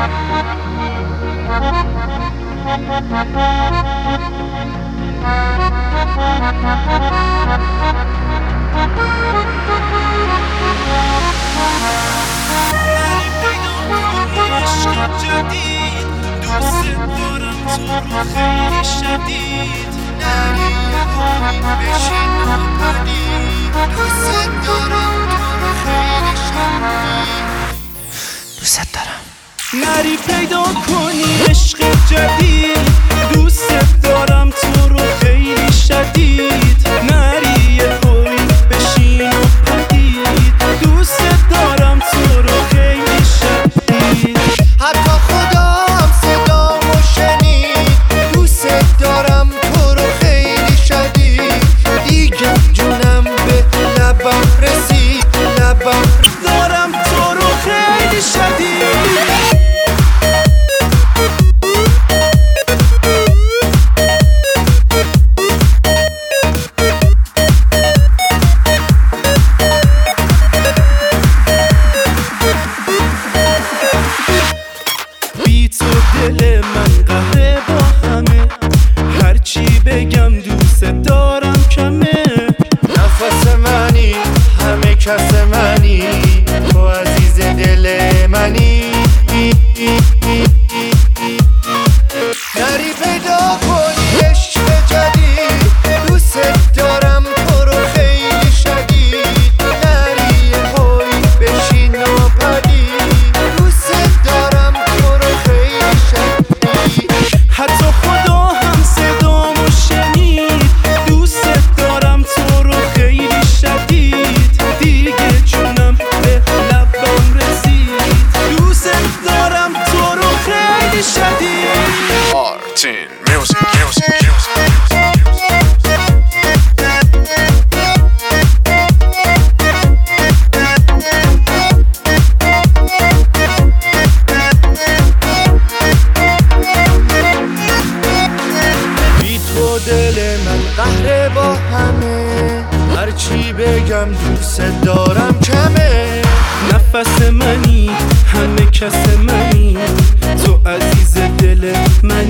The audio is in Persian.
جدید دوست دارم تو رو خیلی شدید نری بشین و پدید دوست دارم تو رو خیلی شدید دوست دارم نری پیدا کنی عشق جدید دوست دارم تو رو خیلی شدید نری یه هوی بشین و پدید دوست دارم تو رو خیلی شدید حتی خدا هم صدامو شنید دوست دارم تو رو خیلی شدید دیگه جونم به لبم رسید لبم دارم تو رو خیلی شدید بی تو دل من قهره با همه هرچی بگم دوست دارم کمه نفس منی همه کس منی تو عزیز دل منی نری پیدا کنی عشق جدید دوست دارم تو رو خیلی شدید نری هوی بشین و پدید دوست دارم تو رو خیلی شدید حتی خدا هم صدامو شنید دوست دارم تو رو خیلی شدید دیگه جونم به لبم رسید دوست دارم تو رو خیلی شدید Martin Music. بی تو دل من قهره با همه هرچی بگم دوست دارم کمه نفس منی همه کس منی تو عزیز دل منی